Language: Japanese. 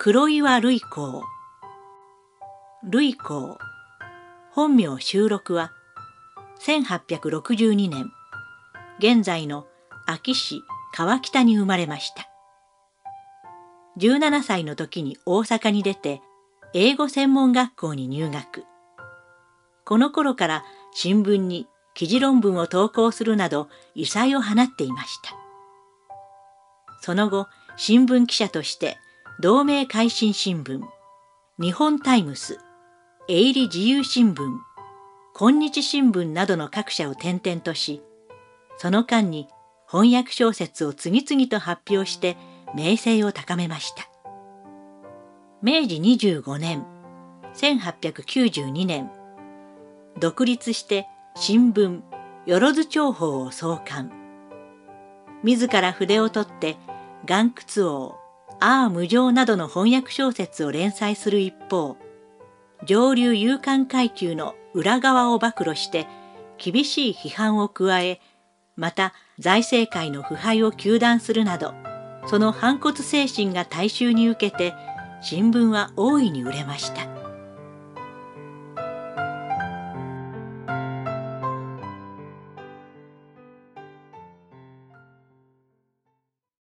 黒岩類光。類光、本名周六は、1862年、現在の安芸市川北に生まれました。17歳の時に大阪に出て、英語専門学校に入学。この頃から新聞に記事論文を投稿するなど異彩を放っていました。その後、新聞記者として同盟改新新聞、日本タイムス、営利自由新聞、今日新聞などの各社を転々とし、その間に翻訳小説を次々と発表して名声を高めました。明治25年、1892年、独立して新聞よろず長報を創刊。自ら筆を取って岩窟王、無常などの翻訳小説を連載する一方、上流勇敢階級の裏側を暴露して厳しい批判を加え、また財政界の腐敗を糾弾するなど、その反骨精神が大衆に受けて新聞は大いに売れました。